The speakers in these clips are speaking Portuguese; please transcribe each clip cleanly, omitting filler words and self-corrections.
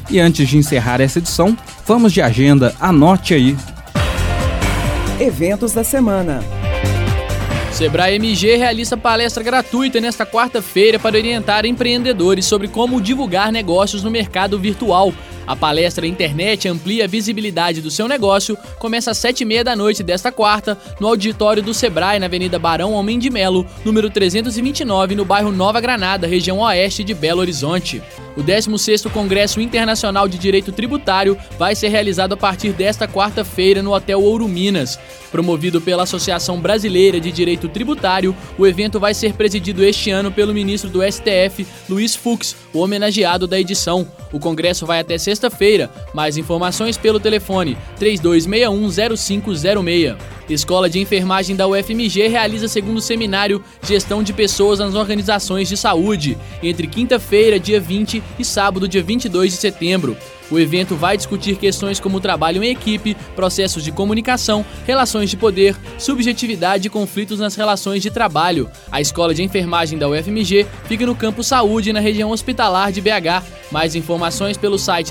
E antes de encerrar essa edição, vamos de agenda, anote aí. Eventos da semana. Sebrae MG realiza palestra gratuita nesta quarta-feira para orientar empreendedores sobre como divulgar negócios no mercado virtual. A palestra Internet amplia a visibilidade do seu negócio começa às 7h30 da noite desta quarta, no auditório do Sebrae, na Avenida Barão Homem de Melo, número 329, no bairro Nova Granada, região oeste de Belo Horizonte. O 16º Congresso Internacional de Direito Tributário vai ser realizado a partir desta quarta-feira no Hotel Ouro Minas. Promovido pela Associação Brasileira de Direito Tributário, o evento vai ser presidido este ano pelo ministro do STF, Luiz Fux, o homenageado da edição. O congresso vai até sexta-feira. Mais informações pelo telefone 3261-0506. Escola de Enfermagem da UFMG realiza segundo seminário Gestão de Pessoas nas Organizações de Saúde, entre quinta-feira, dia 20, e sábado, dia 22 de setembro. O evento vai discutir questões como trabalho em equipe, processos de comunicação, relações de poder, subjetividade e conflitos nas relações de trabalho. A Escola de Enfermagem da UFMG fica no Campus Saúde, na região hospitalar de BH. Mais informações pelo site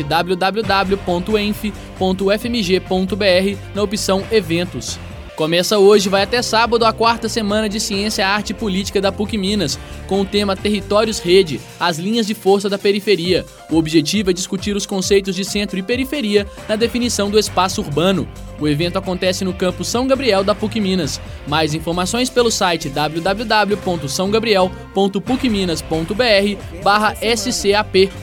www.enf.ufmg.br na opção Eventos. Começa hoje e vai até sábado a quarta semana de Ciência, Arte e Política da PUC Minas, com o tema Territórios Rede, as linhas de força da periferia. O objetivo é discutir os conceitos de centro e periferia na definição do espaço urbano. O evento acontece no campus São Gabriel da PUC Minas. Mais informações pelo site www.saogabriel.pucminas.br/SCAP.